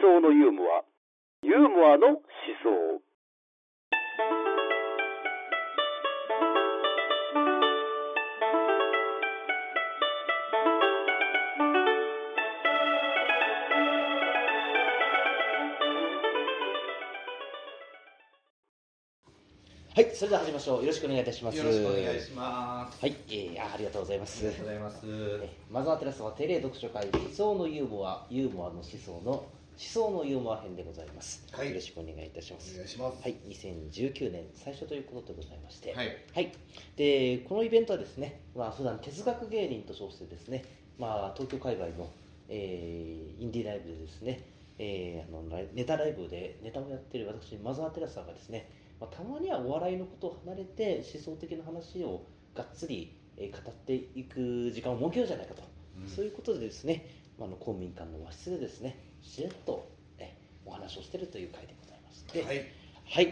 想のユーモア、ユーモアの思想。 はい、それでは始めましょう。よろしくお願いいたします。 よろしくお願いします。 はい、ありがとうございます。 ありがとうございます。 マザー・テレサは定例読書会理想のユーモア、ユーモアの思想のユーモア編でございます。 はい、 よろしくお願いいたします。 お願いします。 はい、2019年最初ということでございまして、 はい、 はい、でこのイベントはですね、普段哲学芸人と称してですね、東京界隈の、インディーライブでですね、ネタライブでネタをやっている私マザー・テレサがですね、たまにはお笑いのことを離れて思想的な話をがっつり語っていく時間を設けようじゃないかと、そういうことでですね、公民館の和室でですね、しれっとお話をしているという回でございまして、はい、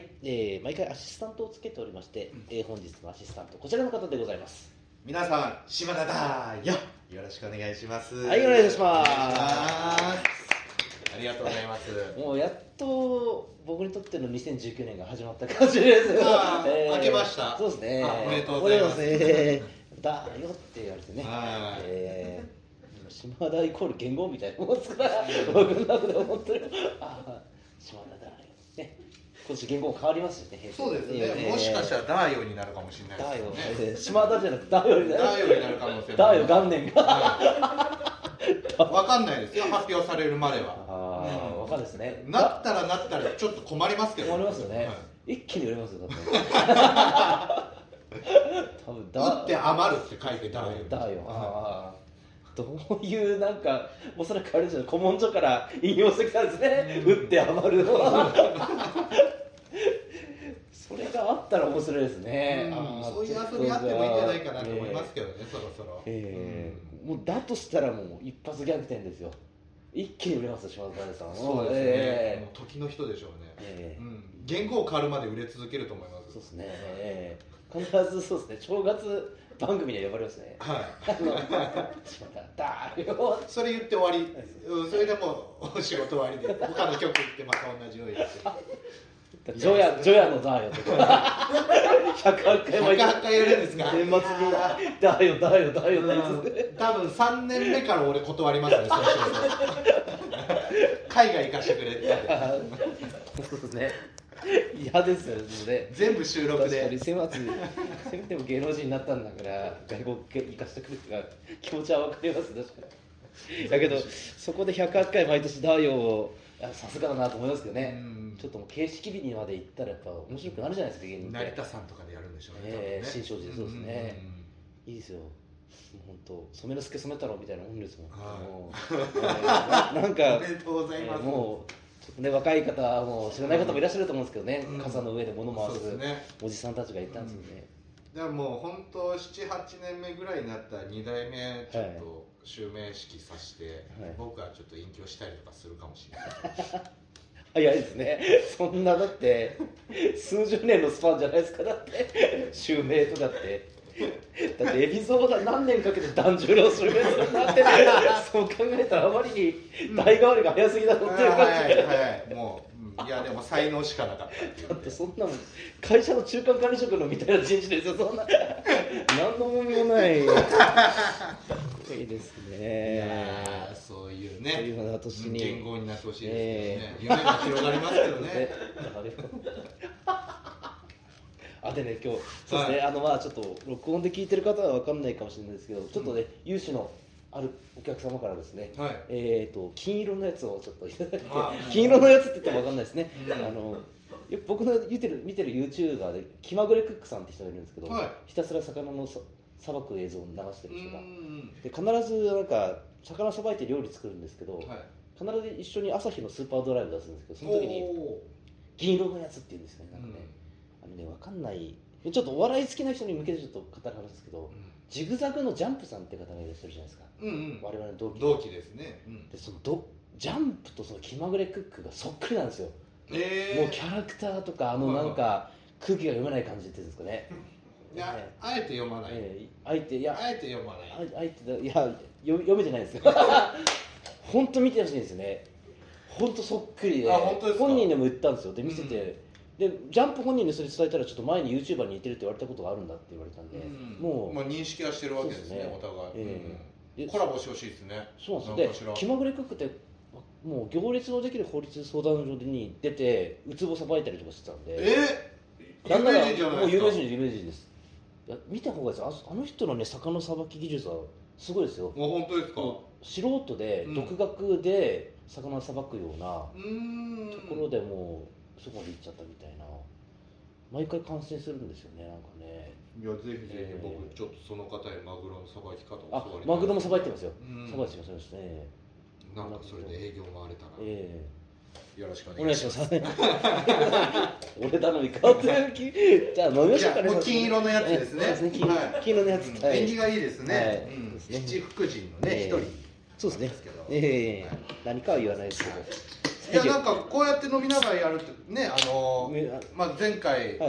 毎回アシスタントをつけておりまして、本日のアシスタントこちらの方でございます。 皆さん、島田だよ。よろしくお願いします。 はい、お願いします。 ありがとうございます。 もうやっと僕にとっての2019年が始まった感じです。 明けました。 そうですね。 おめでとうございます。 だよって言われてね。島田イコール言語みたいなもんですから、僕の中では本当に島田だよね。今年言語変わりますよね。 そうですね。もしかしたらダーヨになるかもしれないですね。 島田じゃなくてダーヨになる。 ダーヨになる可能性。 ダーヨ元年が。 わかんないですよ、発表されるまでは。 わかんないですね。 なったらちょっと困りますけど。 困りますよね。一気に売れますよ。多分打って余るって書いてダーヨ。 ダーヨ。どういうなんかおそらくあれですよ、古文書から引用してきたんですね。打って余るのは。それがあったら面白いですね。 そういう遊びあってもいいんじゃないかなと思いますけどね、そろそろ。 もうだとしたらもう一発逆転ですよ。一気に売れますよ、島田さん。 そうですね。もう時の人でしょうね。言語を変わるまで売れ続けると思います。 そうですね。必ずそうですね。正月番組には呼ばれますね。 はい。 島田だよ。 それ言って終わり。それでもう仕事終わりで他の曲行ってまた同じのをやって。 ジョヤのダーヨとか 108回やるんですか。 年末にダーヨって多分3年目から俺断りますね。そう海外行かしてくれってそうですね。嫌ですよね。 全部収録で。 せめても芸能人になったんだから外国行かしてくれってか気持ちは分かります。確かに。だけどそこで108回毎年ダーヨをさすがだなと思いますけどね。ちょっともう形式美にまで行ったらやっぱ面白くなるじゃないですか、芸人って。 成田さんとかでやるんでしょうね。 新勝寺でそうですね。いいですよ。もう本当染之助染太郎みたいなもんですもん。なんかおめでとうございます。 もうちょっとね、若い方も知らない方もいらっしゃると思うんですけどね。傘の上で物回すおじさんたちがいたんですよね。 だからもう本当7、8年目ぐらいになったら2代目ちょっと襲名式させて、僕はちょっと隠居したりとかするかもしれない。 早いですね。そんなだって数十年のスパンじゃないですか。だって襲名とかってだって海老蔵が何年かけて團十郎襲名するんだって、そう考えたらあまりに代替わりが早すぎだろっていう感じで、 もういやでも才能しかなかっただってそんなもん会社の中間管理職のみたいな人事ですよ。そんな何のもみもないいいですね。 そういうね、言語になってほしいですけどね。夢が広がりますけどね。 でね、今日そうですね、ちょっと録音で聞いてる方は分かんないかもしれないですけど、ちょっとね、有志のあるお客様からですね、金色のやつをちょっといただいて、金色のやつって言っても分かんないですね。僕の見てる YouTuber で気まぐれクックさんって人がいるんですけど、ひたすら魚のさばく映像を流してる人がで、必ずなんか魚さばいて料理作るんですけど、必ず一緒に朝日のスーパードライブ出すんですけど、その時に銀色のやつって言うんですよね。なんかね、分かんないちょっとお笑い好きな人に向けてちょっと語る話ですけど、ジグザグのジャンプさんって方がいらっしゃるじゃないですか。我々の同期ですね。 でそのジャンプとその気まぐれクックがそっくりなんですよ。もうキャラクターとかなんか空気が読めない感じっていうんですかね。 あえて読まない。 あえて読まない。 読めてないですよ。本当見てほしいんですよね。 本当そっくりで、 本当ですか？ 本人にも言ったんですよ。で見せて、でジャンプ本人にそれ伝えたらちょっと前に YouTuber に似てるって言われたことがあるんだって言われたんで、もう認識はしてるわけですね、お互い。コラボしてほしいですね。 そうなんですよ。で気まぐれクックってもう行列のできる法律相談所に出てウツボさばいたりとかしてたんで、 有名人じゃないですか。 もう有名人です。見た方がいいです。あの人のね魚さばき技術はすごいですよ。 本当ですか？ 素人で独学で魚さばくようなところでもうそこまで行っちゃったみたいな。毎回感心するんですよね、なんかね。 いや、ぜひぜひ僕ちょっとその方へマグロのさばき方を教わりたい。 マグロもさばいてますよ。さばいてますね。 なんかそれで営業回れたら、よろしくお願いします。俺頼みかってじゃあ飲みましょうかね。 金色のやつですね。 金色のやつ。 縁起がいいですね。七福神のね、一人。 そうですね。何かは言わないですけど。 いや、なんかこうやって飲みながらやるってね、前回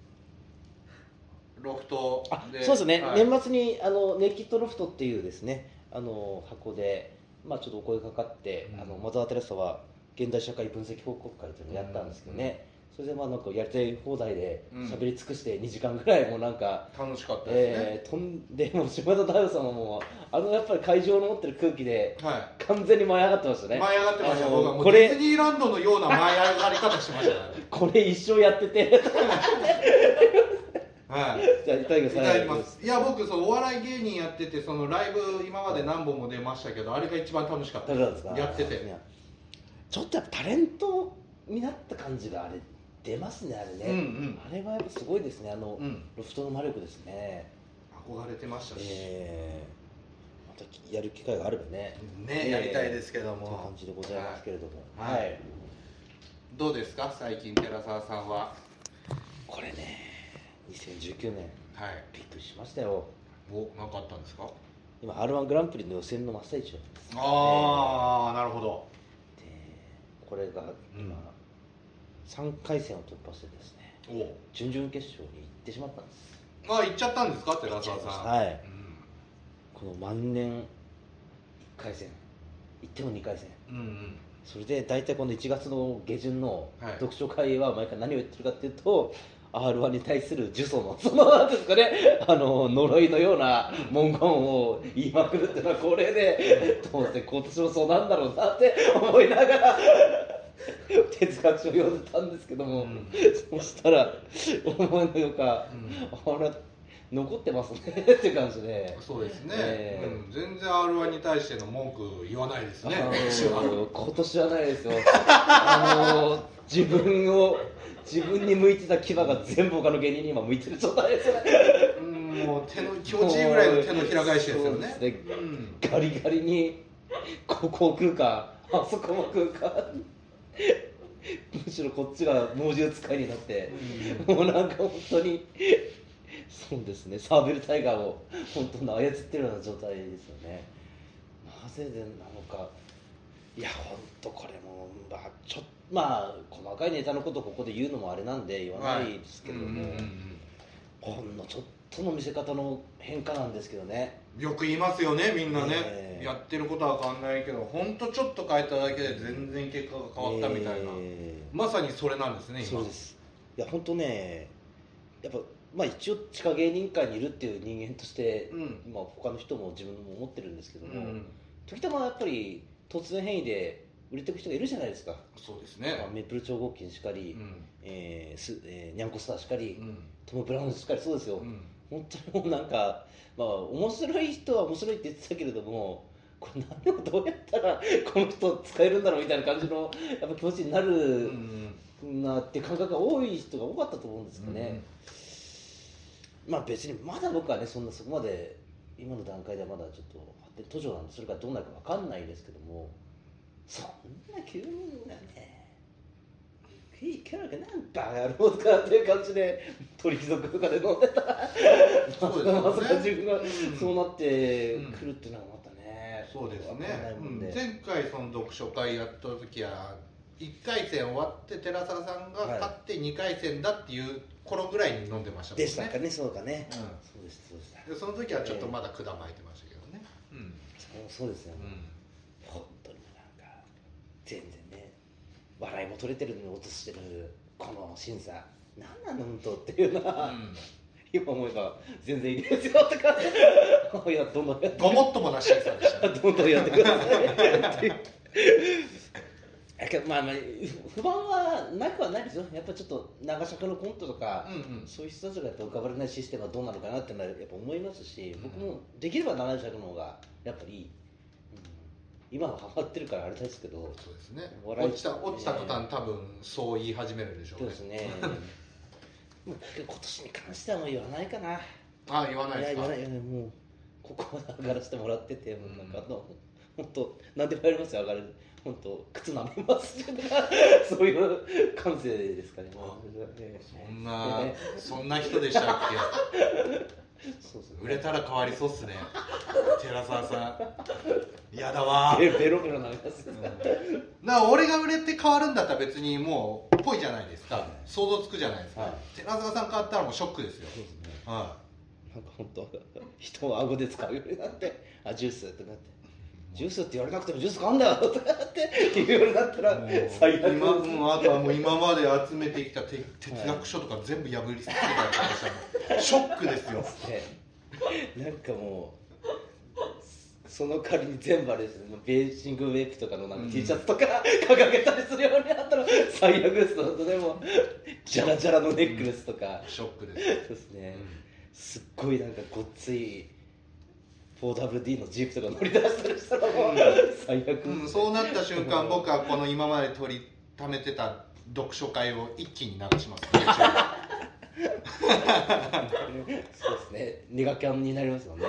ロフトで、 そうですね。年末にネイキッドロフトっていうですね、箱でちょっとお声かかって、マザー・テレサは現代社会分析報告会というのをやったんですけどね。それでなんかやりたい放題で喋り尽くして2時間ぐらいもなんか楽しかったですね。 飛んでも島田太陽さんはもうやっぱり会場の持ってる空気で完全に舞い上がってましたね。 舞い上がってました。僕はもうディズニーランドのような舞い上がり方してましたね。 これ一生やっててはい。 じゃあいただきます。 いや、僕お笑い芸人やってて、そのライブ今まで何本も出ましたけど、あれが一番楽しかったです。やっててちょっとやっぱタレントになった感じがあれ出ますね、あれね。あれはやっぱすごいですね、ロフトの魔力ですね。 憧れてましたし、 またやる機会があればね、 やりたいですけども、 という感じでございますけれども、 どうですか最近寺澤さんは。 これね、2019年びっくりしましたよ。 何かあったんですか？ 今 R1 グランプリの予選の真っ最中です。 なるほど。 でこれが今、3回戦を突破してですね、準々決勝に行ってしまったんです。 行っちゃったんですか、寺澤さん。 はい、この万年1回戦行っても2回戦、それで大体この1月の下旬の読書会は毎回何を言ってるかっていうと、R1 に対する呪詛のなんですかね、呪いのような文言を言いまくるっていうのはこれで、どうせ今年もそうなんだろうなって思いながら哲学書を読んでたんですけども、そしたら思いのよか、残ってますねっていう感じで。 そうですね、全然 R1 に対しての文句言わないですね。 今年はないですよ。自分に向いてた牙が全部他の芸人に今向いてる状態ですね。 もう気持ちいいぐらいの手のひら返しですよね。 ガリガリにここを食うかあそこも食うかむしろこっちが猛獣使いになって、もうなんか本当にそうですね、サーベルタイガーを本当に操ってるような状態ですよね。なぜでなのか。いや本当これも細かいネタのことをここで言うのもあれなんで言わないですけれども、ほんのちょっとの見せ方の変化なんですけどね。 よく言いますよね、みんなね、やってることは変わんないけど、ほんとちょっと変えただけで全然結果が変わったみたいな、まさにそれなんですね、今。 そうです。いや本当ね、やっぱ一応地下芸人界にいるっていう人間として、他の人も自分も思ってるんですけども、時たまやっぱり突然変異で売れていく人がいるじゃないですか。 そうですね。 メープル超合金しかり、ニャンコスターしかり、トム・ブラウンしかり、そうですよ、本当にもうなんか、面白い人は面白いって言ってたけれども、これ何をどうやったらこの人使えるんだろうみたいな感じのやっぱ気持ちになるなって感覚が多い人が多かったと思うんですかね。別にまだ僕はねそこまで今の段階ではまだちょっと発展途上なんで、それからどうなるか分かんないですけども、そんな急にねいいキャラがなんバカ野郎とかっていう感じで鳥貴族とかで飲んでたらまさか自分がそうなってくるっていうのはまたね、 そうですね。前回その読書会やった時は1回戦終わって寺澤さんが勝って2回戦だっていう頃ぐらいに飲んでましたもんね。 でしたかね。そうかね、そうですそうでその時はちょっとまだ管巻いてましたけどね。 そうですよ、本当になんか全然ね笑いも取れてるのに落としてるこの審査何なの本当っていうのは、今思えば全然いいですよとかいやどんどんやってごもっともな審査でした、 どんどんやってくださいっていうまあ不満はなくはないですよ。やっぱちょっと長尺のコントとか、そういう人たちがやっぱ浮かばれないシステムはどうなのかなってのはやっぱ思いますし、僕もできれば長尺の方がやっぱりいい、今はハマってるからあれですけど、 そうですね、落ちた途端多分そう言い始めるでしょうね。 そうですね今年に関してはもう言わないかな。 言わないですか。 いや言わないもうここまで上がらせてもらってて、もうなんか本当何でもやりますよ。上がる本当靴舐めますとかそういう感性ですかね。 そんな人でしたっけそうそう、 売れたら変わりそうっすね寺澤さん。やだわベロベロ舐めます、 俺が売れて変わるんだったら別にもうぽいじゃないですか、 はい、 想像つくじゃないですか、寺澤さん変わったらもうショックですよ。 そうですね、なんか本当人を顎で使うようになってジュースってなってジュースって言われなくてもジュース買うんだよとかって言うようになったら最悪。 あとはもう今まで集めてきた哲学書とか全部破り捨てたりとかしたらショックですよ。 なんかもうその代わりに全部あれですね、ベーシングウェイプとかのなんか T シャツとか掲げたりするようになったら最悪です。本当でもジャラジャラのネックレスとか、 ショックです。 そうですね、すっごいなんかごっつい 4WD のジープとか乗り出したりしたらもう最悪、 そうなった瞬間僕はこの今まで取りためてた読書会を一気に流しますねそうですね、ネガキャンになりますよね。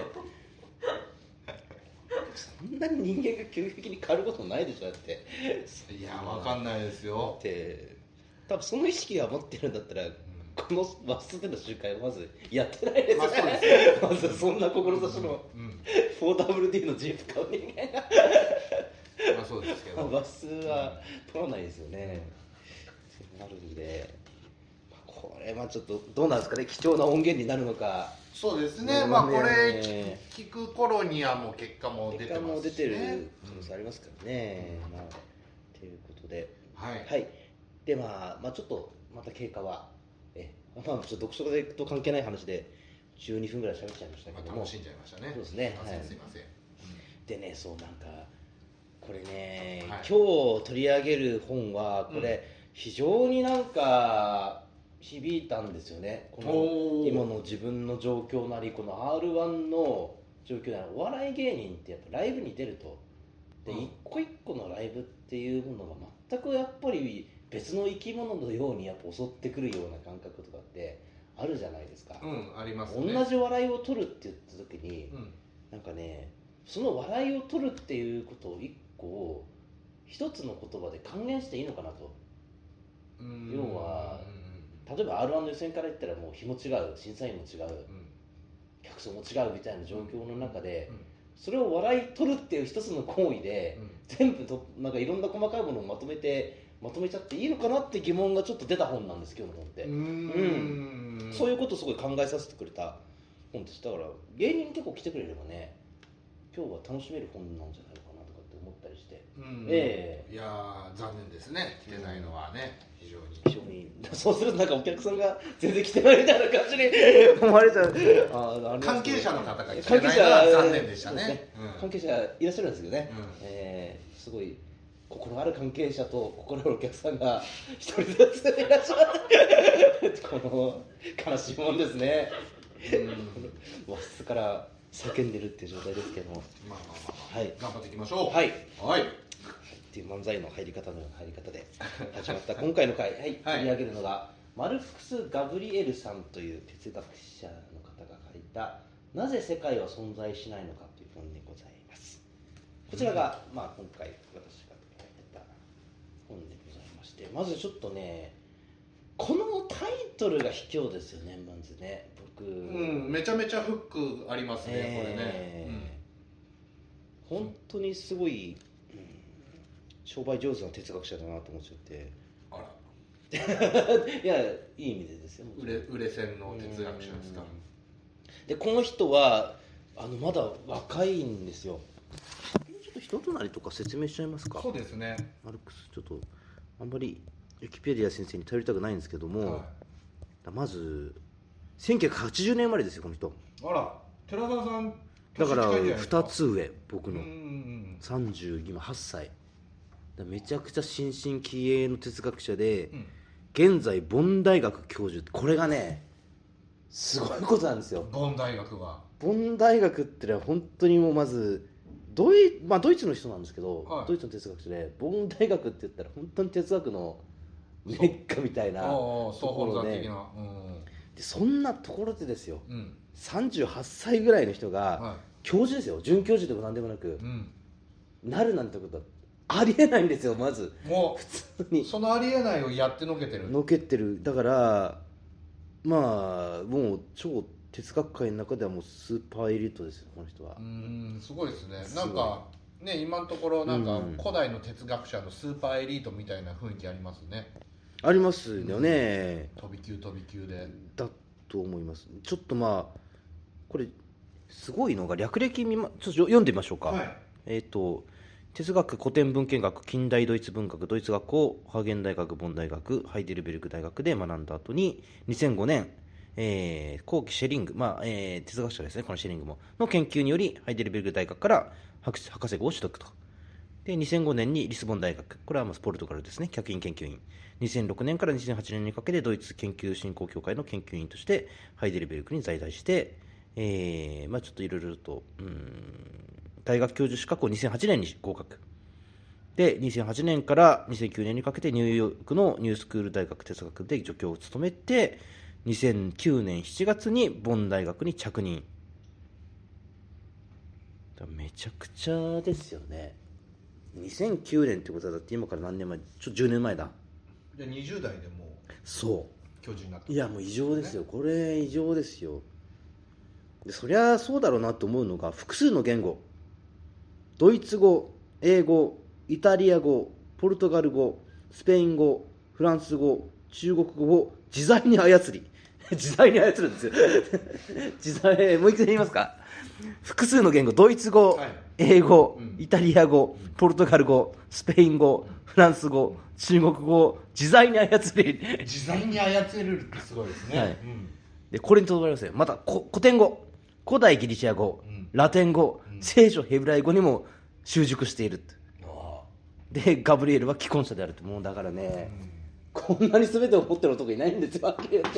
そんなに人間が急激に変わることないでしょだって。 いや分かんないですよって多分その意識が持ってるんだったら、この和室での集会をまずやってないですよね。まずそんな志の 4WD のジープ買う人間がそうですけど和室は取らないですよね。なるんで、これちょっとどうなんですかね、貴重な音源になるのか。 そうですね、これ聞く頃にはもう結果も出てますし、ね、 結果も出てる可能性ありますからね。ということで、はい、でちょっとまた経過はちょっと読書会と関係ない話で12分ぐらい喋っちゃいましたけども、 楽しんじゃいましたね。 そうですね、 すいません。 でね、そうなんかこれね、今日取り上げる本はこれ、非常になんか響いたんですよね。この今の自分の状況なり、この R1 の状況なり、お笑い芸人ってやっぱライブに出るとで、一個一個のライブっていうものが全くやっぱり別の生き物のようにやっぱ襲ってくるような感覚とかってあるじゃないですか。 ありますね。 同じ笑いを取るって言った時に、なんかね、その笑いを取るっていうことを一つの言葉で還元していいのかなと。要は例えば R1 の予選から言ったらもう日も違う、審査員も違う、客層も違うみたいな状況の中で、それを笑い取るっていう一つの行為で、全部なんかいろんな細かいものをまとめちゃっていいのかなって疑問がちょっと出た本なんです、今日の本って。そういうことをすごい考えさせてくれた本でした。だから芸人結構来てくれればね、今日は楽しめる本なんじゃないのかなとかって思ったりして、 いや残念ですね、来てないのはね。非常にそうするとなんかお客さんが全然来てないみたいな感じに思われちゃう。 関係者の方が来てないのは残念でしたね。 関係者いらっしゃるんですけどね、すごい心ある関係者と心あるお客さんが一人ずついらっしゃるこの悲しいもんですね。和室から叫んでるっていう状態ですけども、 頑張っていきましょう。 っていう漫才の入り方のような入り方で始まった今回の回、取り上げるのがマルクス・ガブリエルさんという哲学者の方が書いた「なぜ世界は存在しないのか」という本でございます。こちらが、今回私が書いた本でございまして、まずちょっとね、このタイトルが卑怯ですよね。まずね、 めちゃめちゃフックありますね、これね。 本当にすごい商売上手な哲学者だなと思っちゃって。いや、いい意味でですよ。 売れ線の哲学者ですか。 でこの人はまだ若いんですよ。ちょっと一人となりとか説明しちゃいますか。 そうですね。 マルクスちょっとあんまりウィキペディア先生に頼りたくないんですけども、はい、まず1980年生まれですよこの人。 あら、寺澤さんだから2つ上、僕の30今8歳だ、めちゃくちゃ新進気鋭の哲学者で、現在ボン大学教授。これがねすごいことなんですよ。 ボン大学はボン大学ってのは本当にもうまずドイツの人なんですけど、はい、ドイツの哲学者でボン大学って言ったら本当に哲学のメッカみたいなところで、そんなところでですよ、38歳ぐらいの人が教授ですよ、准教授でも何でもなく、なるなんてことはありえないんですよ。まずもう普通にそのありえないをやってのけてる。 だからまあもう超哲学界の中ではもうスーパーエリートですよこの人は。 すごいですね。なんかね、今のところなんか古代の哲学者のスーパーエリートみたいな雰囲気ありますね。 ありますよね、 飛び級でだと思います。ちょっとまあこれすごいのが略歴ちょっと読んでみましょうか。はい、哲学、古典文献学、近代ドイツ文学、ドイツ学をハーゲン大学、ボン大学、ハイデルベルク大学で学んだ後に2005年後期シェリング、哲学者ですね、このシェリングもの研究によりハイデルベルク大学から博士号を取得と。で2005年にリスボン大学、これはポルトガルですね、客員研究員。2006年から2008年にかけてドイツ研究振興協会の研究員としてハイデルベルクに在籍して、ちょっといろいろと大学教授資格を2008年に合格で、2008年から2009年にかけてニューヨークのニュースクール大学哲学部で助教を務めて、2009年7月にボン大学に着任。めちゃくちゃですよね。2009年ってことはだって今から何年前、10年前だ。 で20代でもうそう教授になった、 いやもう異常ですよ、これ異常ですよ。でそりゃそうだろうなと思うのが、複数の言語、ドイツ語、英語、イタリア語、ポルトガル語、スペイン語、フランス語、中国語を自在に操り自在に操るんですよ自在、もう一回言いますか。複数の言語、ドイツ語、はい、英語、イタリア語、ポルトガル語、スペイン語、フランス語、中国語を自在に操り自在に操れるってすごいですね、はい、 でこれにとどまりますよ。また古典語、古代ギリシャ語、ラテン語、聖書ヘブライ語にも習熟している。でガブリエルは既婚者であると。もうだからね、こんなに全てを持ってる男いないんですよ、はっきり言って。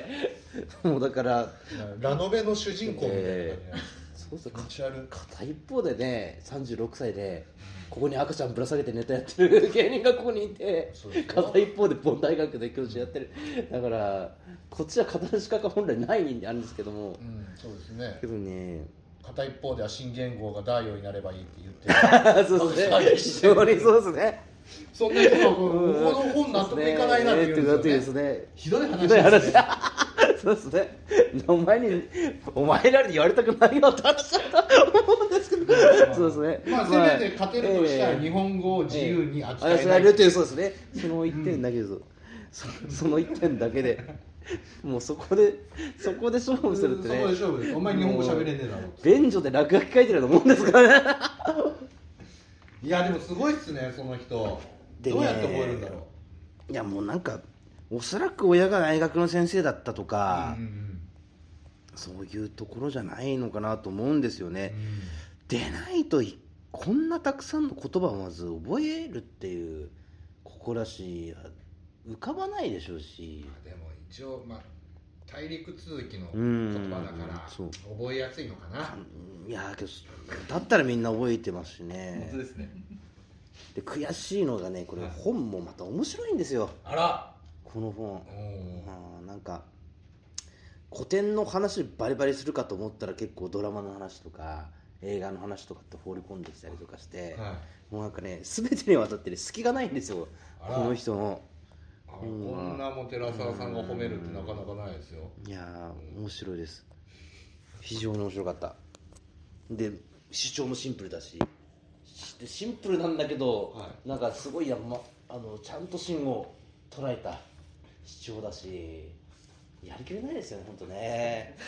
もうだからラノベの主人公みたいな、 そうそう、片一方でね、36歳でここに赤ちゃんぶら下げてネタやってる芸人がここにいて、片一方でボン大学で教授やってる。だからこっちは語る資格が本来ないんですけども、 そうですね。 けどね、 片一方では新元号が大王になればいいって言ってるそうですね、非常にそうですね。 そんな人がこの本納得いかないなって言うんですよね。ひどい話ですね。 そうですね。お前らに言われたくないよって話だと思うんですけど、そうですね。 まあせめて勝てるとしたら日本語を自由に扱えないっていう、そうですね。その一点だけです。その一点だけで。もうそこで勝負するってね。 そこで勝負です。お前日本語喋れねえだろ。 便所で落書き書いてるようなもんですからね。 いやでもすごいっすね、その人。どうやって覚えるんだろう。いやもうなんかおそらく親が大学の先生だったとか、そういうところじゃないのかなと思うんですよね。でないとこんなたくさんの言葉をまず覚えるっていう誇らしい浮かばないでしょうし。 でも一応大陸続きの言葉だから覚えやすいのかな。 いやけどだったらみんな覚えてますしね。 本当ですね。 で悔しいのがね、これ本もまた面白いんですよ。 あら、 この本なんか古典の話バリバリするかと思ったら結構ドラマの話とか映画の話とかって放り込んできたりとかして、もうなんかね全てにわたって、隙がないんですよこの人の。 こんなも寺澤さんが褒めるってなかなかないですよ。 いや面白いです。非常に面白かった。で主張もシンプルだし、シンプルなんだけど、なんかすごいちゃんと芯を捉えた主張だし、やりきれないですよね本当ね。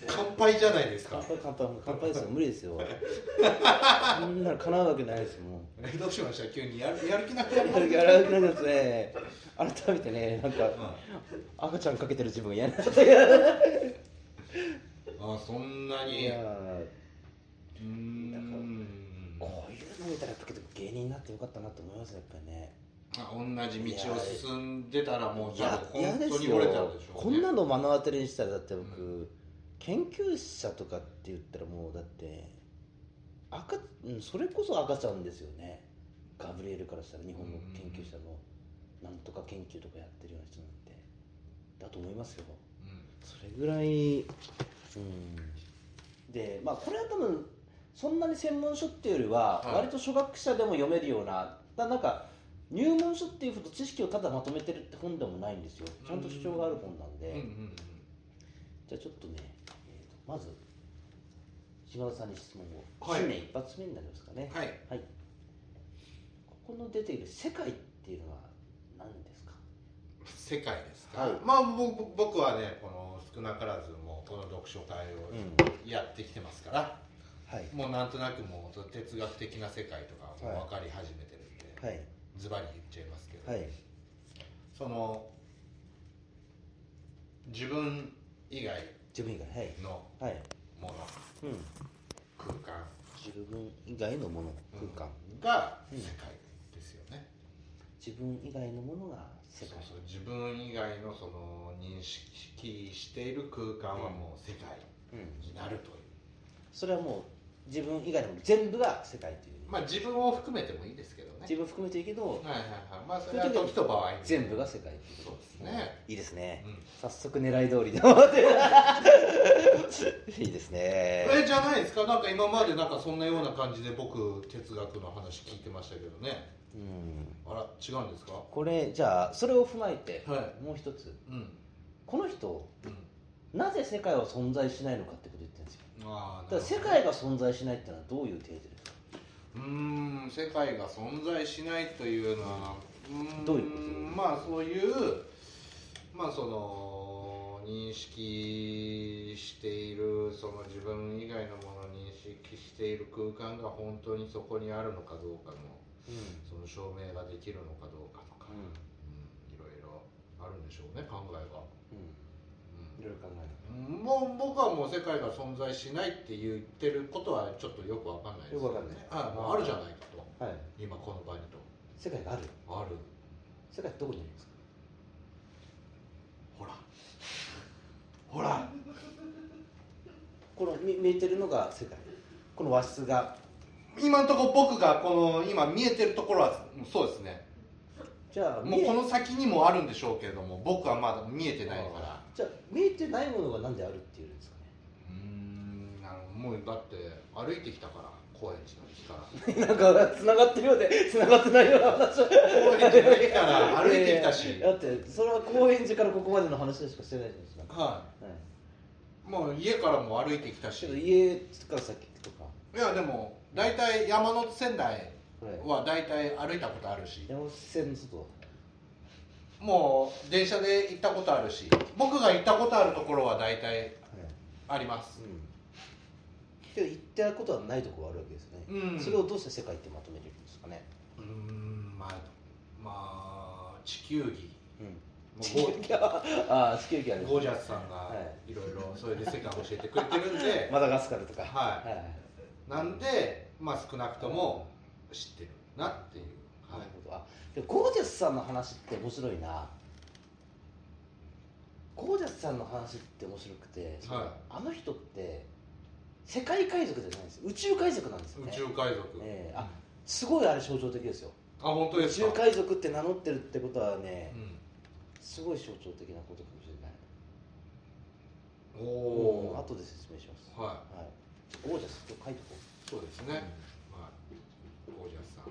乾杯じゃないですか。 乾杯ですよ。無理ですよ。そんなの叶うわけないですもん。 どうしました急にやる気なくなりました。やる気なくなってね、改めてね、なんか、赤ちゃんかけてる自分が嫌になった。 あ、そんなに。 いやこういうの見たらやっぱ芸人になってよかったなと思いますよ、やっぱりね。 同じ道を進んでたらもうじゃあ本当に折れたでしょうね。 こんなの目の当たりにしたらだって僕、研究者とかって言ったらもうだってそれこそ赤ちゃんですよね。ガブリエルからしたら日本の研究者のなんとか研究とかやってるような人なんてだと思いますよ。それぐらい、でまあこれは多分そんなに専門書っていうよりは割と初学者でも読めるような、なんか入門書っていうほど知識をただまとめてるって本でもないんですよ。ちゃんと主張がある本なんで、じゃあちょっとね、まず島田さんに質問を、新年一発目になりますかね。はい、ここの出ている世界っていうのは何ですか？ 世界ですか？まあ僕はね、この少なからずもこの読書会をやってきてますから、もうなんとなくもう哲学的な世界とかも分かり始めてるんで、ズバリ言っちゃいますけど、その自分以外のもの、空間、 自分以外のもの、空間が世界ですよね。 自分以外のものが世界。 そう自分以外のその認識している空間はもう世界になるという。 それはもう自分以外のもの全部が世界という。 まあ自分を含めてもいいですけどね。 自分含めていいけど、 まあそれは時と場合全部が世界。 そうですね。 いいですね。早速狙い通りでいいですね。 じゃないですか。なんか今までなんかそんなような感じで僕哲学の話聞いてましたけどね。あら違うんですか？ これじゃあそれを踏まえてもう一つ、この人、なぜ世界は存在しないのかってことを言ってるんですよ。だから世界が存在しないってのはどういう定義ですか？ 世界が存在しないというのは、 どういうこと？ まあそういうまあその認識しているその自分以外のものを認識している空間が本当にそこにあるのかどうかの、その証明ができるのかどうかとか、いろいろあるんでしょうね、考えが。 いろいろ考える。 もう僕はもう世界が存在しないって言ってることはちょっとよくわかんないですよね。あるじゃないかと、今この場にと。 世界がある。世界ってどこにありますか？ ほらこの見えてるのが世界。この和室が今のところ僕がこの今見えてるところはそうですね。 じゃあもうこの先にもあるんでしょうけれども、僕はまだ見えてないから。 じゃあ見えてないものがなんであるっていうんですかね。 もうだって歩いてきたから、高円寺の駅からなんか繋がってるようで繋がってないような話。 高円寺の駅から歩いてきたし、 だってそれは高円寺からここまでの話しかしてないじゃないですか。 もう家からも歩いてきたし。 家から先とか。 いやでも大体山手線内は大体歩いたことあるし、 山手線の外もう電車で行ったことあるし、僕が行ったことあるところは大体あります。 けど行ったことはないところがあるわけですね。それをどうして世界ってまとめれるんですかね。 まあ地球儀。 地球儀ある。 ゴージャスさんがいろいろそれで世界を教えてくれてるんで、 マダガスカルとか。 なんでまあ少なくとも知ってるなっていう。 なるほど。でゴージャスさんの話って面白いな。ゴージャスさんの話って面白くて、あの人って世界海賊じゃないんですよ。宇宙海賊なんですよね。 宇宙海賊。 すごいあれ象徴的ですよ。 本当ですか？ 宇宙海賊って名乗ってるってことはね、すごい象徴的なことかもしれない。後で説明します。ゴージャスと書いておこう。 そうですね。ゴージャスさん。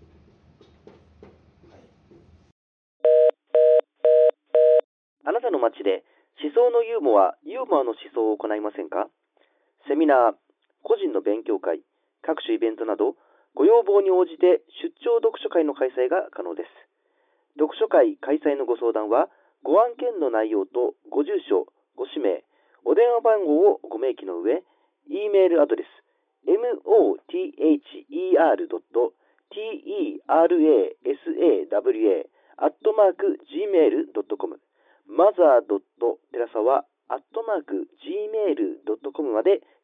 あなたの街で思想のユーモアの思想を行いませんか？セミナー、個人の勉強会、各種イベントなど、ご要望に応じて出張読書会の開催が可能です。読書会開催のご相談は、ご案件の内容とご住所、ご氏名、 お電話番号をご明記の上、E メールアドレス、mothersawa@gmail.com mother.terasawa@gmail.com まで